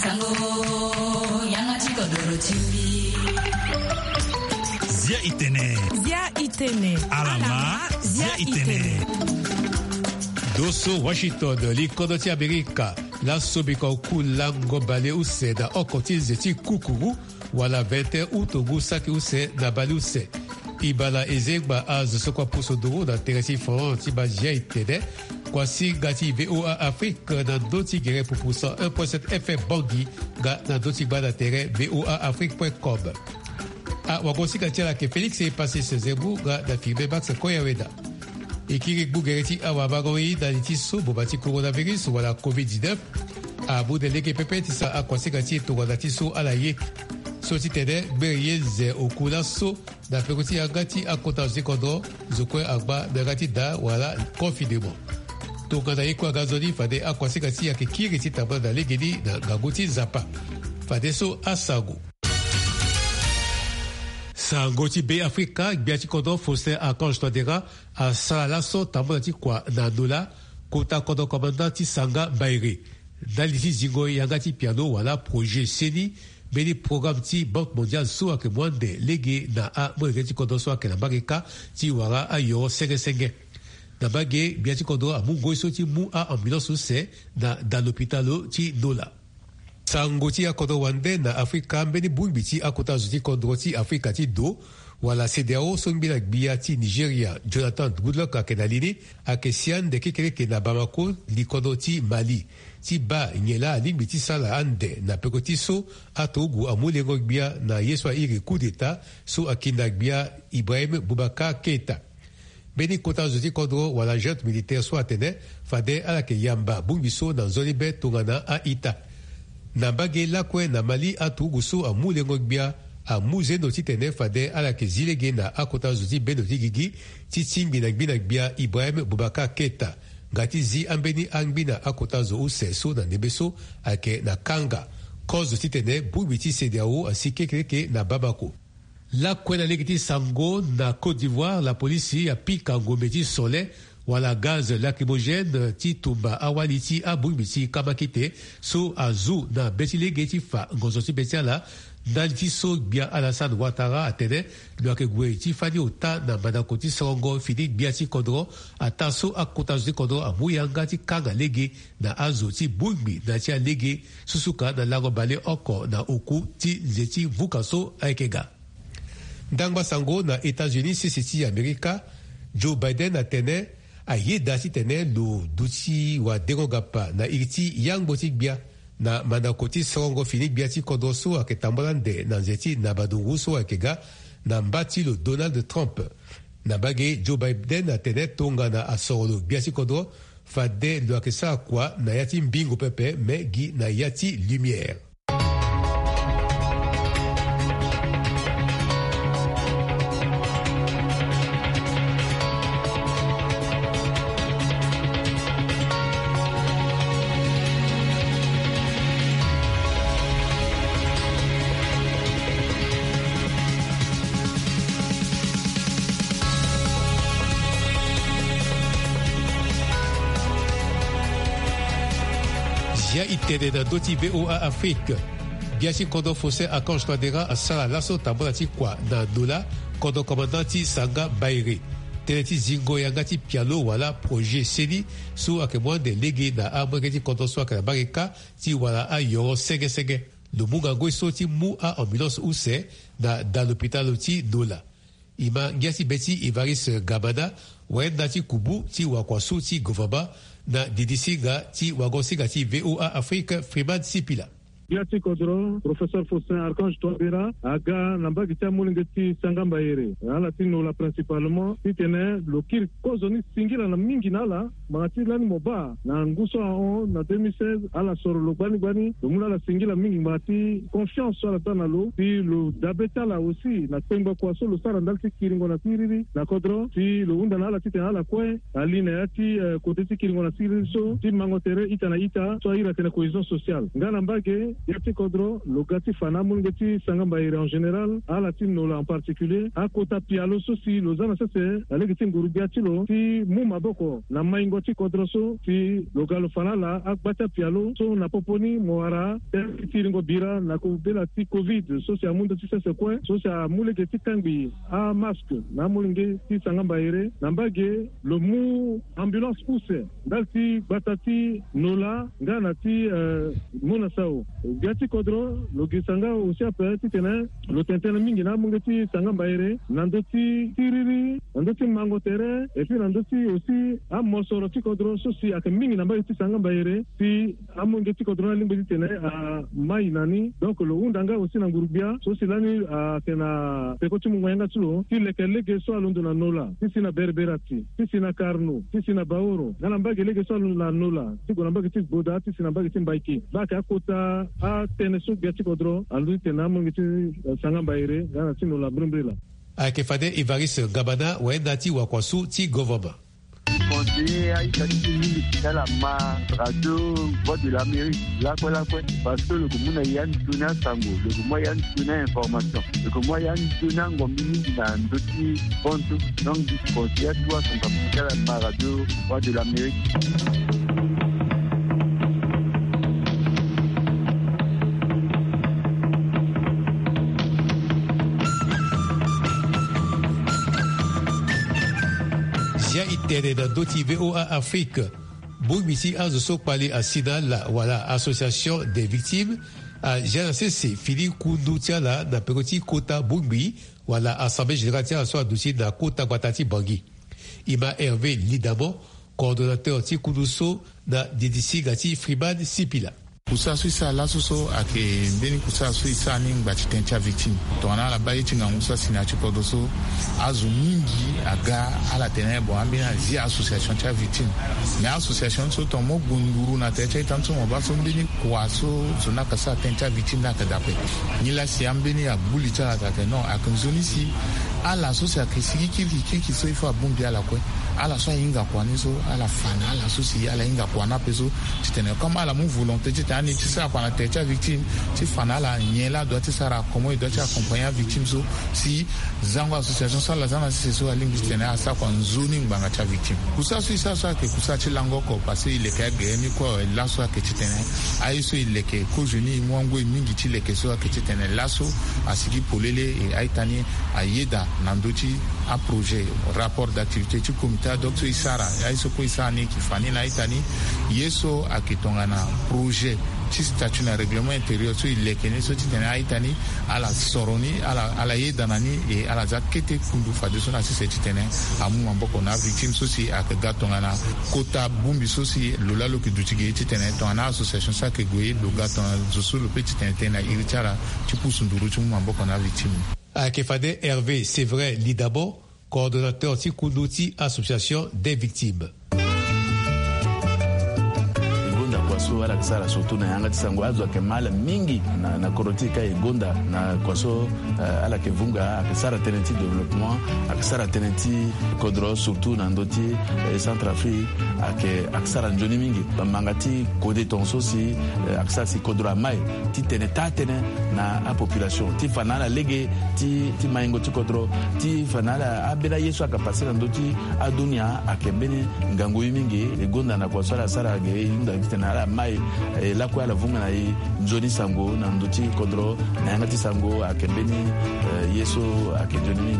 Zia Itene. Alama Zia Itene. Dosso Washington, l'Ikodoti Amerika, la Sobiko Kulango Bale Use, da Okoti Zeti Kukuru, wala 20 Utogu Saki Use, na Bale Use. Ibala Ezegba Az Sokwa Pusodoro, da Teresi Foran, Tiba Zia Itene, Kwasi Gati VOA Afrique, na Doti Gere Pupusa 1.7 FM Bangui, ga na Doti Bada Tere, VOA Afrique.com. A wagosi katia ke Félix est passé ce zébu ga da firme bax koyaweda. Ekiri bugereti awa bagoi da litiso bobati coronavirus wala COVID-19 a bout de leke pepeti sa a kwasi katia to wala tiso alaye. Soti tede beriye ze okula so da fekoti agati akota zikodo zokwe agba berati da wala confinement. To kada yekwa gazoni fade a kwasi katia ke kiriti tabla da legedi na gaguti zapa. Fade so asago. Sangoti B Africa, Biati Kodo, Foster, Archange Todera, a Salalaso, Tambati Kwa, Nandola, Kota Kodo Commandant, Sanga, Baire. Daliti Zigo, Yangati Piano, voilà, projet CENI, Beni programme Ti, Banque mondiale, soit que moins de légués, na A, Moegati Kodo, soit que la Barika, Ti Wara, Ayo, Senge. Na Bagé, Biati Kodo, a Mungo, Soti, Mou, a ambulance ou c'est, dans l'hôpital, Ti Nola. Sangoti akodo wande na Afrika mbeni bumbiti akota zuti kondroti Afrika ti do wala CEDEAO songbila gbia ti Nigeria Jonathan Goodluck akenalini akesian de kekele na Bamako likondoti Mali ti ba nyela limbiti sala ande na pekoti so atogu amulengo gbia na yeswa iri coup d'état so akinda gbia Ibrahim Boubacar Keita. Beni kota zuti kondro wala junte militaire so atene fade alake yamba bumbiso na zolibe tongana a ita. Na bagé la kwe na Mali atu guso a moulengo gbia a mouze no titene fade ala ke zilege na akota zuti benoti gigi titi mbina gbia Ibrahim Boubacar Keita gati zi ambeni angbina akota zo useso na nebeso ake na kanga kozo titene bubiti CEDEAO a sikeke na Bamako. La kwe na legiti sango na Côte d'Ivoire la police a pika ngometi sole wala gaz lacrymogène ti tumba awaliti abumbiti kamakite so azu na betile geti fa ngozoti betiala dalti so bia Alassane Ouattara atene loake gwe ti fani ota na manakoti songo fini biati kodro ataso akotazi kodro amuyanga ti kanga lege na azu ti bugbi na ti lege susuka na lago bale oko na oku ti zeti vukaso aikega. Dangba sango na États-Unis sisiti Amerika Joe Biden atene a ye dasi tene lo duti wa derogapa na iriti yang botik bia na manakoti songo fini biati kodoso a ketambolande na zeti na badungu so a kega na mbati lo Donald Trump na bage Joe Biden a tene tonga na asoro biati kodo fade lo akesa kwa na yati mbingo pepe me gi na yati lumière. Itene na doti VOA Afrique. Biasi kondo fose Archange Todera a sala laso tambolati kwa na dola kondo komandanti Sanga Baire. Teneti zingo yangati piano wala projet CENI su ake mwande lege na amwengeti kondo so ake na barika ti wala a yoro senge. Le munga ngoi so ti mu a ambulance use na dans l'hôpital ti dola. Ima ngiasi beti Ivaris Gamada wenda ti kubu ti wakwasu ti govaba na didisiga ti wagosiga ti VOA Afrique Freeman Sipila. Biati Kodro, Professeur Faustin Archange Touadéra, Aga, Nambagita Moulingeti Sangambaere. Ala Tinola principalement, Titene, Lokir Kozoni Singila na Minginala, Magati Lani Moba, na Nguso Aon, na 2016, Ala Soro Lobani Bani, Lumula la Singila Mingi Mati, confiance sur la Tanalo, puis le Dabetala aussi, na Temba Kwaso, le Sarandalti Kiringo na Siriri, na Kodro, puis le Undana la Titena la Kwe, Aline Ati, Koteti Kiringo na Siriri, so, Tim Mangotere, Itana Ita, Soaira Tena Cohésion Sociale. Ngana Mbage, yati kodro logati fana mungeti sangambaire en général ala tinola en particulier a kota pialo so si lozana sese alegiti ngurubiati lo ti mumaboko na maingoti kodro so ti logalo fana la akbata pialo so na poponi moara tiringo bira na ko bela ti covid so si amundo ti sese kwe so si amulege ti tangbi a masque na mulenge ti sangambaire na mbage lo mu ambulance pousse dalti batati nola ngana ti mona sao gati kodro lo gisanga aussi après ti tena lo tentena mingi na mungeti sangambaire nandoti tiriri nandoti mangotere et puis nandoti aussi a mosoro ti kodro so si ak mingi na mbati sangambaire ti amungeti kodro na limbi tena a mai nani donc lo undanga aussi na ngurubia so si lani tena pekoti mungwanga tulo ti lekelege so alondo na nola ti sina berberati ti sina karno ti sina baoro na mbage lege so alondo na nola ti go mbage ti boda ti sina mbage ti mbaiki baka kota a tene so gati kodro alu tena mungeti sangambaire na ti nola brumbrila ake fade Ivaris Gabana wendati wa kwasu ti government conseiller à la radio Voix de l'Amérique, là parce que le commun a Yann Tuna Sango, le commun Yann Tuna information, le commun Yann Tuna Ngomini dans d'autres comptes, donc du conseiller doit son capital à la radio Voix de l'Amérique. Itere da doti VOA Afrique. Boumisi a zo parlé à Sina la wala association des victimes a JNCC Fili Kundu tiala na pekoti kota Boumbi wala assemblée générale tiala so dossier na kota Guatati Bangui. Ima Hervé Lidamo coordonnateur ti Kunduso na DDC gati Freeman Sipila. Kusa suisa la soso ake mbeni kusa suisa ni ngbachi tencha victime. Tona la bayi tinga musa sinachi kodoso azu mingi aga ala tenebo ambina zi association cha victime. Me association so tomo gunduru na tencha itanso mobaso mbeni kwaso zona kasa tencha victime na kadape. Nila si ambeni ya buli cha tate no akunzoni si ala association kisiki kiki so ifa bumbi ala kwe. Ala so inga kwani so ala fana ala so si ala inga kwana peso titene comme ala mon volonté titani tisa kwana techa victime ti fana la nyela doit sara comment il doit accompagner victime so si zango association ça la zana c'est so alingi titene asa kwa nzuni mbanga cha victime kusa so isa so ke kusa ti lango ko parce il est gagné quoi la so ke titene aiso il est que ko jeni mwango mingi ti leke so ke titene laso asiki polele et aitani ayeda nandoti a projet rapport d'activité tu comité docteur Isara aiso ko isani kifani na itani yeso akitonga na projet ci statut na règlement intérieur so ilekene so titene aitani ala soroni ala yedanani et ala zakete kundu fade so na si titene amu mamboko na victime so si akatonga na kota bumbi so si lolalo ki dutige titene to na association sa ke goye do gaton zo le petit tene irichara ci pusunduru ci mamboko na victime. Akefade Hervé, c'est vrai, Lidabo, coordonnateur Tikundouti, association des victimes. Kwaso ala kisara surtout na yanga tisango azo ke mala mingi na korotika egonda na kwaso ala ke vunga akisara tenenti développement akisara tenenti kodro surtout na ndoti Centrafrique akisara njoni mingi bamangati kode tonso si akisara si kodro mai ti tene na a population ti fanala lege ti maingo ti kodro ti fanala abela yeso akapasira ndoti adunia akembeni ngango mingi egonda na kwaso ala sara ge inda ala mai la kwa la vunga na njoni sango na ndoti kodro na yangati sango akembeni yeso akenjoni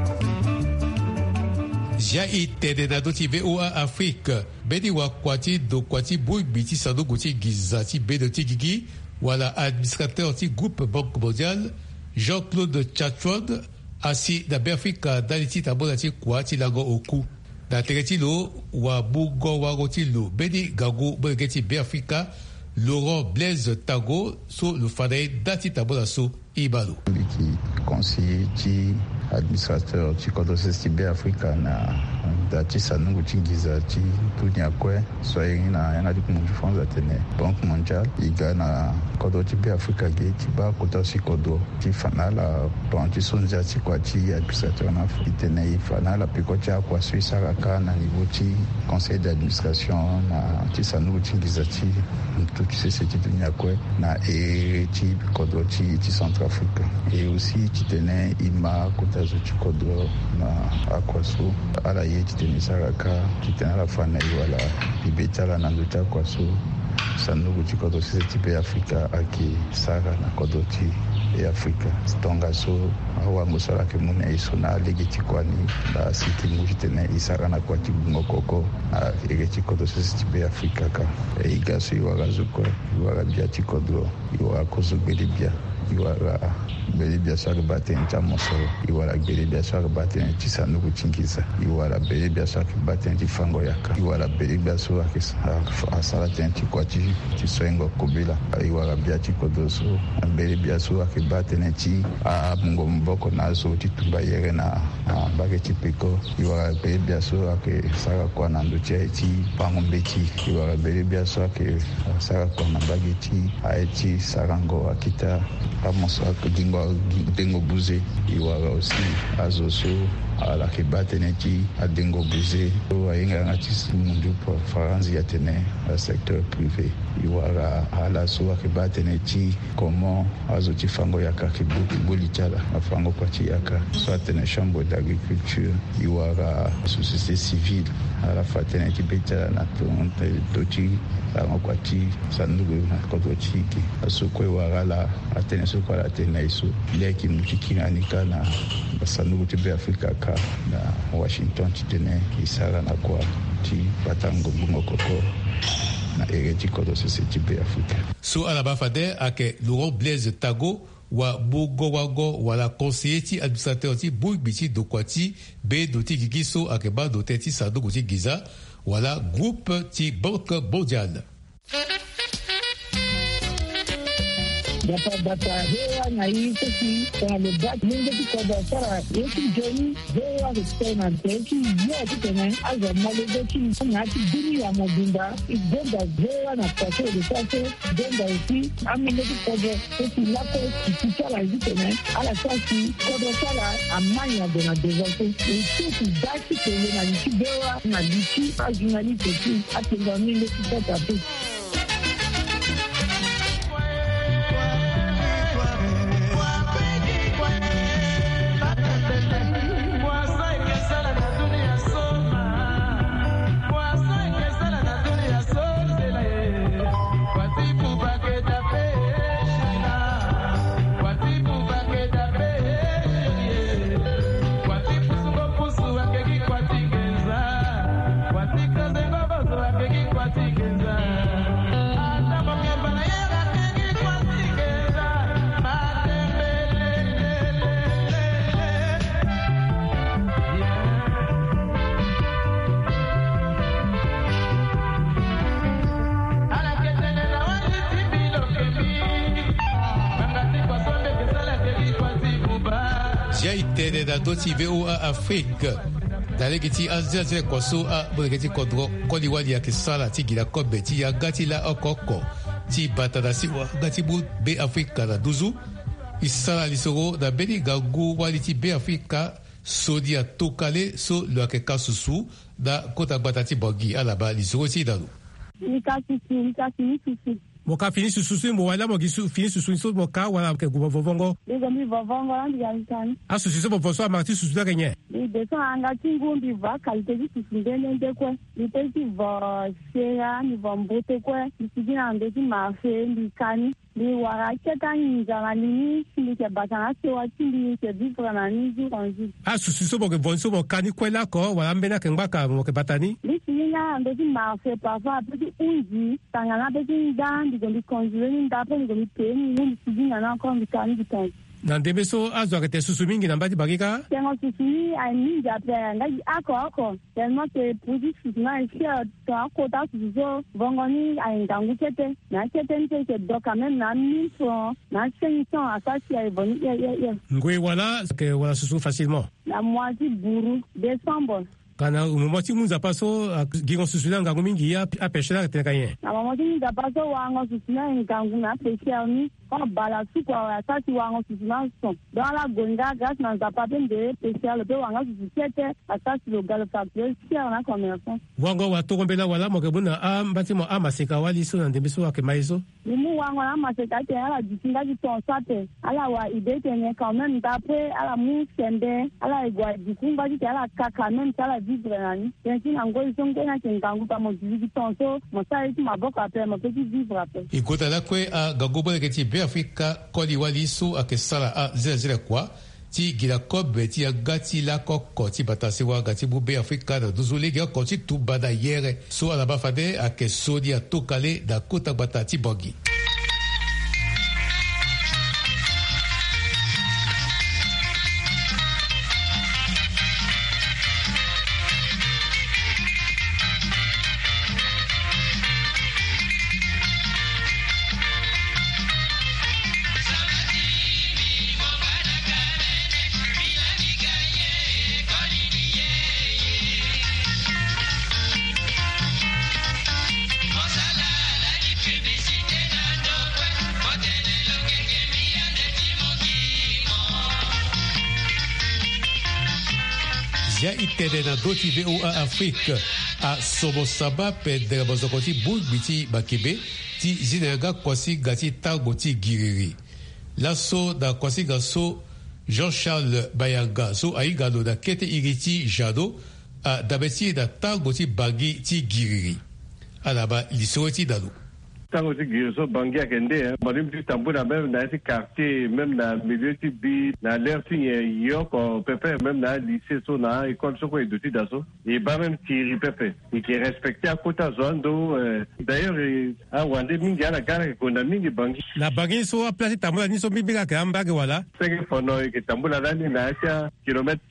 ja itede na doti VOA Afrique bedi wa kwati do kwati boy biti sando goti gizati bedoti gigi wala administrateur ti groupe Banque Mondiale Jean-Claude Chatwad asi da Afrika daliti tabona ti kwati lago oku na teretilo wa bugo wa rotilo bedi gago begeti Afrika Laurent Blaise Tago so le fadai dati tabona so ibalo qui conseiller qui administrateur qui conduit Africa na da ti sanungu tingiza ti dunia kwe so ina yana di kumunju fonza tene Banque mondiale iga na kodo ti be Afrika ge ti ba kota si kodo ti fanala bon ti sonja ti kwa ti administrateur na tene i fanala piko ti kwa Suisse raka na niveau ti conseil d'administration na ti sanungu tingiza ti tout ce ti dunia kwe na ti kodo ti Centrafrique et aussi ti tene ima kota zo ti kodo na akwaso ala ye ti tene saraka ti tene la fana iwala ibetala na ndota kwaso sanugu ti kodo si ti be Afrika aki sara na kodo ti e Afrika stonga so awa musala ke mune iso na legi ti kwani da siti muji tene isara na kwa ti ngokoko na ege ti kodo si ti be Afrika ka e igaso iwala zuko iwala bia ti kodo iwala kozo gbede bia iwala gbede bia so agbate nta mosoro iwala gbede bia so agbate ti sanugu tingiza iwala gbede bia so agbate ti fango yaka iwala gbede bia so asala ti kwa ti soengo kobela iwala bia ti kodo so gbede bia so agbate ti a mungo mboko na so ti tumba yere na bage ti peko iwala gbede bia so ake sara kwa na ndo ti pango beti iwala gbede bia so ake sara kwa na bage ti aeti sarango akita amoso dengo buze iwala aussi azoso ala ke batene ti adengo buze o ainga ngati mundu pour faranzi ya tene secteur privé iwala ala so ke batene ti comment azo ti fango ya ka ke boli tala afango kwa ti yaka so tene chambre d'agriculture iwala société civile ala fatene ti betala na to ti kwa ti sandugu na kodo ti ki aso ko iwala atene so kwa atene iso leki mutiki anika na sandugu ti be Afrika ka na Washington ti tene isara na kwa ti batango bungo koko na ereti kodo society be Afrika so alaba fade ake Laurent Blaise Tago wa bogo wago wala conseiller ti administrateur ti bugbiti dokwati be doti gigiso ake ba dote ti sandugu ti giza wala groupe ti Banque mondiale Data hewa na hii sisi kwa lebaki mingi tukoda sara yeki joni hewa kutena teki yote tena aza malebeki ngati dini ya mobimba igonda hewa na pasho de pasho donda usi amene tukoda sisi lako kichala zitena ala sasi kodo sara amanya de na devote usi dati kele na nchibewa na dichi ajunali teki atenga mingi tukoda tu Jaitene da doti VOA Afrique daleki ti azazele kwaso a bregeti kodro koliwali ya kisala ti gila kobe ti ya gati la okoko ti batada si wa gati bu be Afrika na duzu isala lisoro da beni gagu wali ti be Afrika sodi a tokale so lo ake kasusu da kota batati bogi alaba lisoro ti dalu moka fini susu mo wala mo gisu fini susu so moka wala ke go vovongo mi vovongo andi yankan susu so bo so amati susu da kenye de so anga tingundi va kalite di susu ndende kwa ni pesi va sea ni va mbote kwa ni sigina ndeti mafe ndi kani ni wara cheta njanga ni ni ke batanga se wa tindi ke vivre na ni ju kanji susu so bo ke vonso mo kani kwela ko wala mbena ke ngaka mo ke batani ni sigina ndeti mafe parfois petit unji tangana petit ndandi de conjurer d'après de pays ni sigina na ko ndikani bitanji na ndebe so azwa kete susu mingi na mbati bagika tengo susu ni ai mingi apre ngai ako tellement que produit susu na ici to akota susu bongo ni ai ndangu kete na kete nte ke do quand même na 1000 francs na 500 asasi ai boni ngwe wala que wala susu facilement la moitié buru décembre kana umomoti munza paso gingo susula ngangu mingi ya apeshela tenkaye na mamoti munza paso wango susula ngangu na apeshela ni kwa bala suko wa tati wango susula son dans la gonda grâce na zapate de spécial pe wango susete atasi lo galo papier sia na commerçant wango wa tokombela wala mokebuna mbatimo amaseka wali so na ndembeso wa kemaiso limu wango na maseka te ala disinga di ton sate ala wa idete ne quand même d'après ala mu sembe ala igwa dikumba di ala kaka même ala vivre nani pensi na ngoi songe na kengangu pa mo di tonso mo sai tu maboko après mo petit vivre après ikota la kwe a gagobo le keti be Afrika kodi wali so akesala a zile kwa ti gila kobe ti agati la koko ti batase wa gati bu be Afrika na duzule ga ko ti tubada yere so ala bafade akeso dia tokale da kota batati bogi ya itede na doti VOA Afrique a Somosaba pe de bozokoti bulbiti bakebe ti zinega kwasi gati tango ti giriri laso da kwasi gaso Jean-Charles Bayanga so aigalo da kete iriti jado a dabeti da tango ti bagi ti giriri alaba lisoti dalu tango ti giri so bangi akende barim ti tambuna même na ese quartier même na milieu ti bi na l'air ti yoko pepe même na lycée so na école so ko eduti daso e ba même tiri pepe e qui respecté à kota zondo d'ailleurs a wande mingi ala gara ko na mingi bangi la bangi so a place tambula ni so bibiga ka ambage wala sege fono e tambula lani na asa kilomètre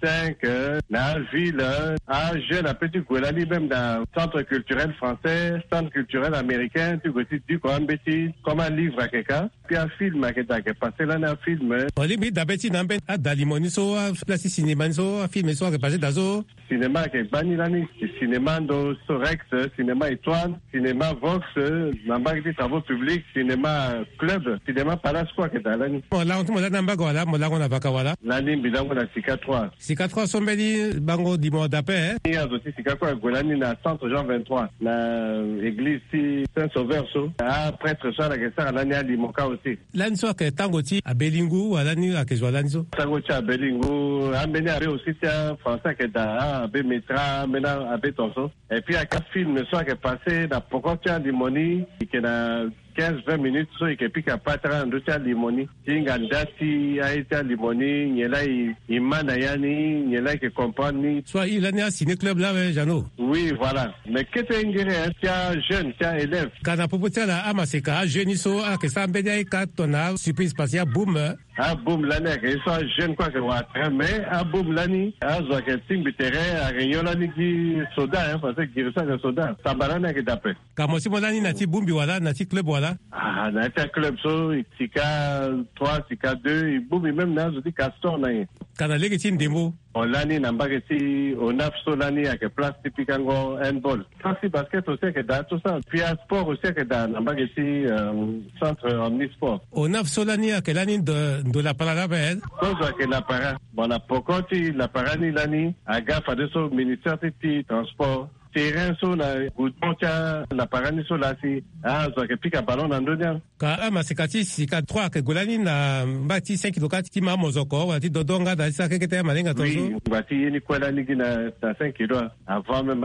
5 na ville a jeune a petit golani même dans centre culturel français centre culturel américain tu gosi du Ambeti comme un livre à quelqu'un puis un film à quelqu'un qui est passé là un film Oli d'Ambeti n'ambet à Dalimoni so place cinéma so film so que passé dazo cinéma qui bani lani cinéma do Sorex cinéma étoile cinéma Vox n'ambet des travaux publics cinéma club cinéma Palace quoi que dalani là on là n'ambet wala mo là on a vaka wala lani bilango na Sika 3 sombeli bango di mo d'après il y a aussi Sika 3 golani na centre Jean 23 na église Saint-Sauveur so a prêtre so la que ça lani ali moka aussi lani so que tango ti a Belingu wala ni a que lani so tango ti a Belingu a meni a aussi ça français que da a be metra mena a be tonso et puis a quatre films so que passé da pokotia limoni que na 15-20 minutes so ikepika patra ndocha limoni tinga ndati aita limoni nyela imana yani nyela ke comprendre soit il a né ciné club là Jano oui voilà mais que tu ingéré tia jeune tia élève kana popotia la amaseka jeune so a que ça mbenya ka tona surprise pasia boom ah boom lani ke so jeune quoi que wa mais ah boom lani azo ke ting terrain a renyola ni ki soda parce que girisa ke soda tabarana ke dape kamo si molani na ti boom wala na ti club wala ah na ta club so Sika 3 Sika 2 boom même na zo di Castor na kana legi ti ndembo Olani nambage si onaf solani avec place typique en handball. Aussi basket aussi que dans tout ça. Puis sport aussi que dans nambage si centre omnisport. Onaf solani avec l'année de la parade. Chose que la parade. Bon la pokoti la parade ni lani aga fa de so ministère du transport. Terrain so na goudoncha la parani so la si zo ke pika ballon na ndonia ka ama sekati Sika 3 ke golani na mbati 5 kilokati ti mamozoko wati dodonga da sa ke te malenga tozo oui mbati ni kwela ni na 5 kilo avant même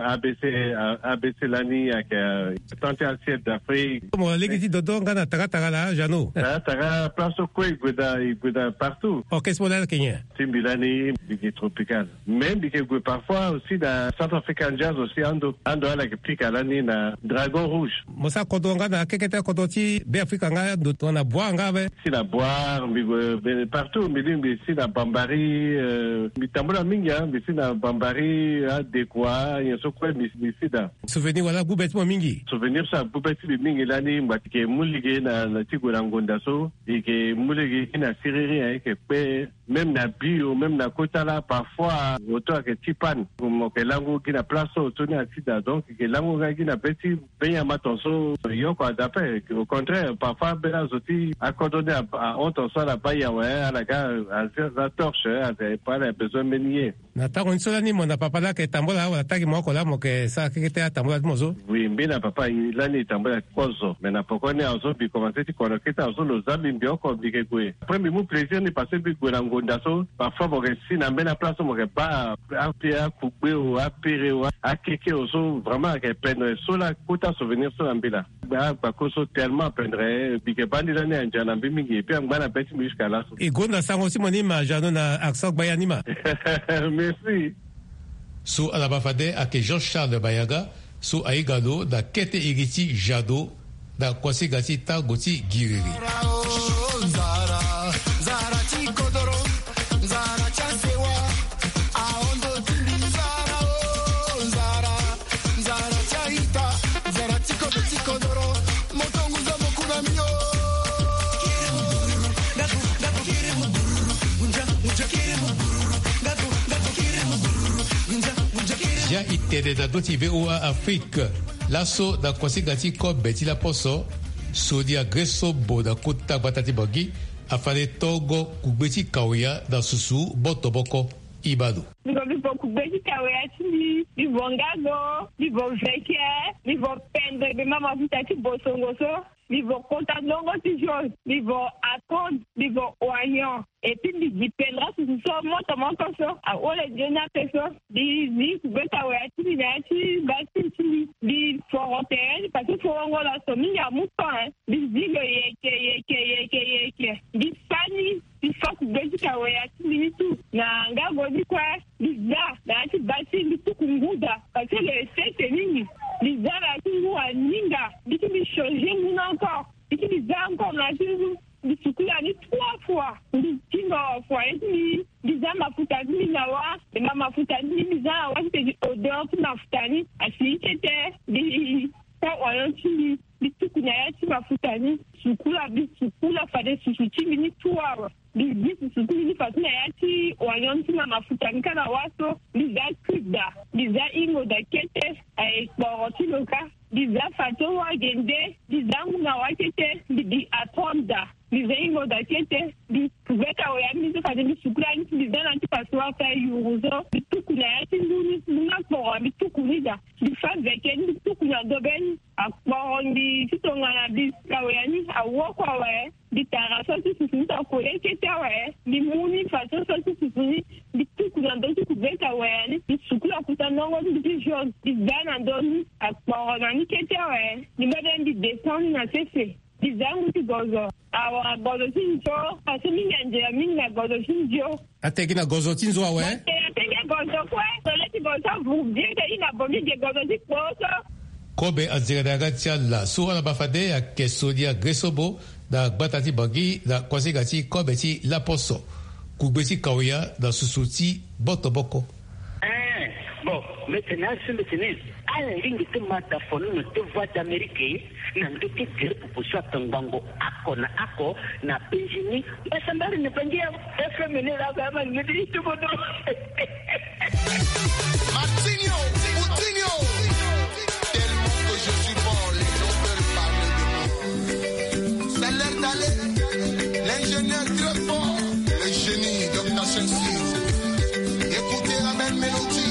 ABC lani avec potentiel ciel d'Afrique mo legi ti dodonga na taka la Jano taka place ko iguda partout orchestre moderne Kenya Timbilani bigi tropical même bigi parfois aussi dans Centrafrican Jazz aussi ando ala ke pika lani na Dragon Rouge mosa kodonga na kekete kodoti be Afrika nga do na boire nga be si la boire partout mais si la Bambari mitambola mingi mais si la Bambari adekwa yeso kwa si da souvenir wala bubeti mo mingi souvenir sa bubeti mingi lani mbati ke mulige na tigura ngonda so ke mulige ina siriri ke pe même na bio, même na kota là, parfois, auto que tipan, comme que lango qui na place auto na tida, donc que lango qui na petit, ben ya matonso, yo quoi d'après, au contraire, parfois ben la zoti accordé à ontonso la baya ouais, à la gare, à la torche, pas la besoin de nier. Na tango nsola ni mona papa la ke tambola wala taki moko la mo ke sa ke te tambola mozo. Oui, mbina papa la ni tambola kozo, mais na poko ni azo bi commencer ti kono kita azo lo zambi mbio ko bi ke kwe. Après mi mu plaisir ni passer bi ko na ngonda so, parfois mo ke si na mbena place mo ke ba a couper ou a pere ou a keke ozo vraiment ke peine so la kuta souvenir so ambila. Ba ko so tellement peindre bi ke bandi la ni anjana bi mingi puis ngana peti mi jusqu'à là. E gonda sango si moni ma jano na accent bayanima. Merci. Sous Alabafade ake Jean-Charles Bayaga, sous Aigado da Kete Iriti Jado, da Kwasigati Tagoti Giriri. Ya itere da doti VOA Afrique, lasso da Kwasigati ko beti la poso, sodia greso bo da kuta batati bagi, afale togo kubeti kawia da susu botoboko ibadu. Livo kubeti kawia tili, livo ngago, livo veke, livo pendre de mama vitati bosongoso, livo konta longo tijol, livo akon, livo oignon. Et puis, il dépendra sur ce montant, à ole jona peso, di kubeta weati, di bati, di forontel, parce que forongo la somi ya mutan, di zigo yeke, di fani, di fok kubeta weati, di tout, na ngago di kwa, di za, na ati bati, di tukunguda, parce que le fait nini, di za la tungu ninga, di qui changer moun encore, di qui za encore na tungu. Di sukula ni 3 fois. Di tingo fois di za mafuta ni na wa, de mafuta ni za wa te odeur tu mafuta ni asi tete di ta oyo ti di tukunya ya ti mafuta ni sukula fa de susuti ni 2 hours. Di sukuli ni fatuna ya ti oyo ti mafuta ni kana waso di za kuda, di za ingo da kete ai boroti loka, di za fato wa gende, di za nguna wa kete di atonda. Dizaingo da kete di kubeka oyami zo kade di sukula ni dizana ti paswa fa yuzo di tukuna ya ti nduni nga ko mi tukunida di fa veke ni tukuna doben akpondi ti tongana di kawani awoko wa di taraso ti susunta ko ekete wa di muni faso so ti susuni di tukuna do ti kubeka wa di sukula kutanongo di jaune di dana doni akpona ni kete wa di maden di descend na sefe. Dizangu ti gozo. Awa gozo tinjo. Kasi minga gozo tinjo. Ateki na gozo tinjo awe? Ateki gozo kwe. Sole ti gozo vubjeke ina bomi je gozo ti gozo. Kobe aziradaga tia la suwa la bafade ya kesodia gresobo da batati bagi da kwasigati kobe ti la poso. Kubeti kawia da susuti botoboko. Bon, maintenant, c'est maintenant. À la ligne de Matafone, nous te voix d'Amérique, nous te dire pour soit un bango, ako, na pensioni, mais ça m'a ne pas dire, FMN la gamme, me dit tout le monde. Martinho, tellement que je suis bon, les gens veulent parler de moi. C'est l'heure d'aller, l'ingénieur très fort, le génie de Nation Sud. Écoutez la belle mélodie.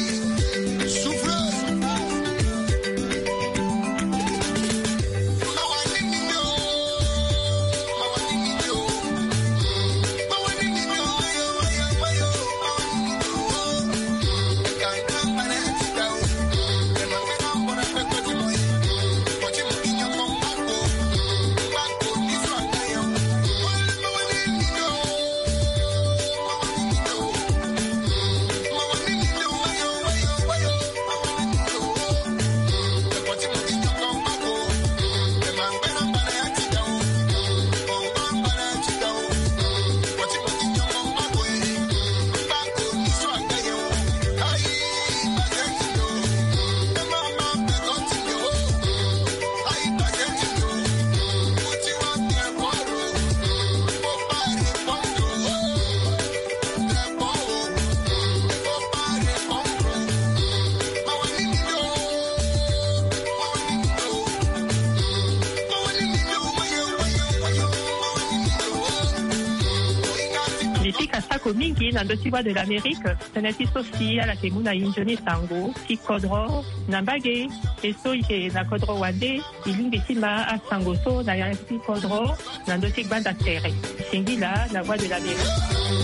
puis kasako mingi na ndotiwa de l'Amérique teneti sosi ala kemuna injoni sango ti kodro na mbage eso ike na kodro wande ilingi tima a sango so na yanti kodro na ndoti banda terre singila na voix de l'Amérique.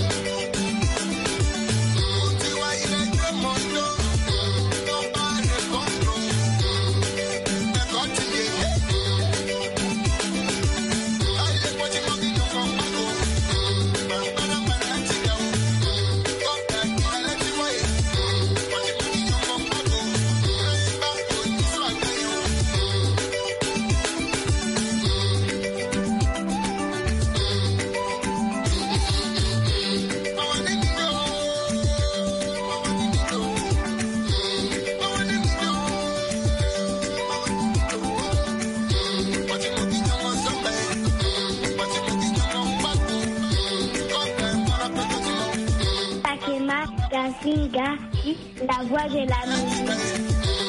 La voix de la musique.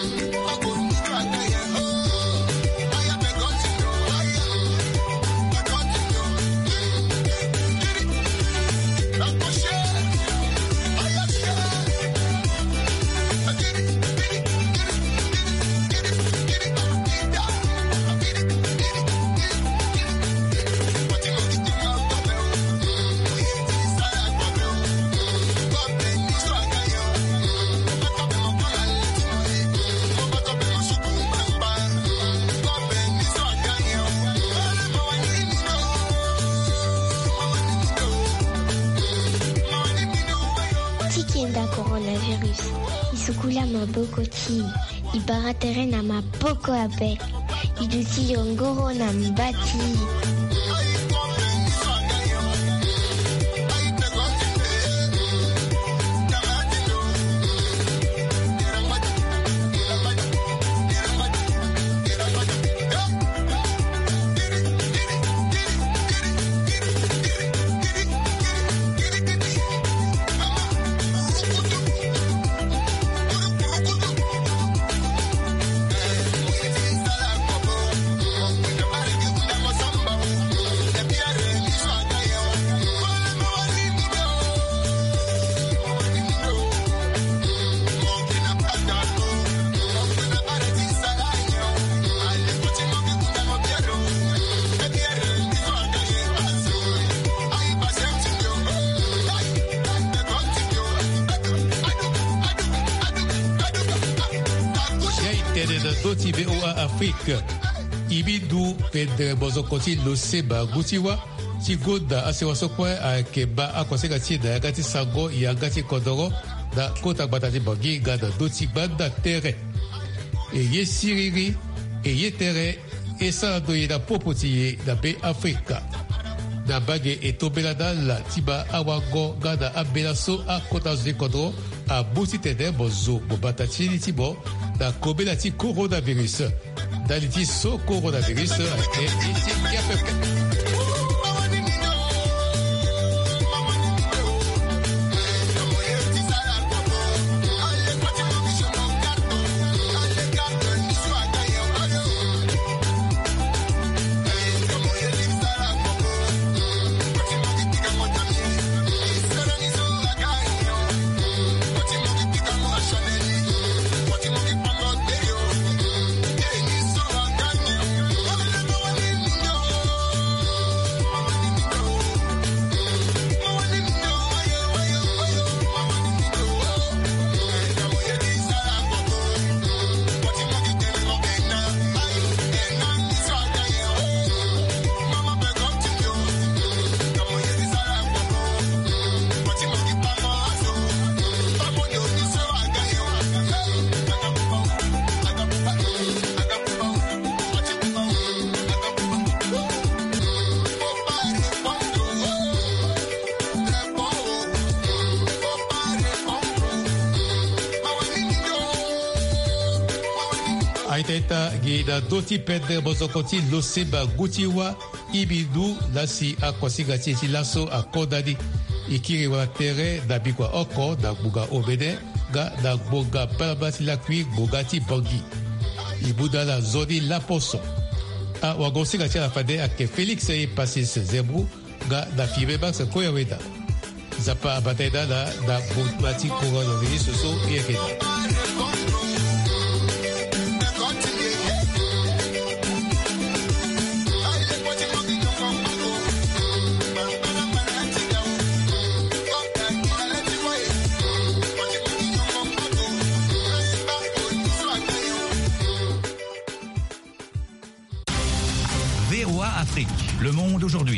Coronavirus. Isukula mabokoti. Ibaratere na maboko abe. Iduti yongoro na mbati. Doti VOA Afrique ibidu pedre bozokoti loseba gutiwa tigoda asewasokwe akeba akwaseka tida yakati sango yangati kodoro da kota batati bangi gada doti banda tere eye siriri eye tere esa doye da popotiye da be Afrika na bage etobelada la tiba awago gada abela so a kota zde kodoro a buti tede bozo bobatati ni tibo da kobela ti coronavirus daliti so coronavirus ate iti yapeke. Aiteta gida doti pedre bozokoti loseba gutiwa ibidu lasi akwasiga tieti laso akodadi ikiri wa tere dabikwa oko da buga obede ga da boga balabati lakwi bogati bangi ibuda la zodi la poso a wagosiga tia la fade ake Felix e pasis zebru ga da fibeba se koyaweda zapa bataida da boutmati coronavirus soso yekeda. VOA Afrique, le monde aujourd'hui.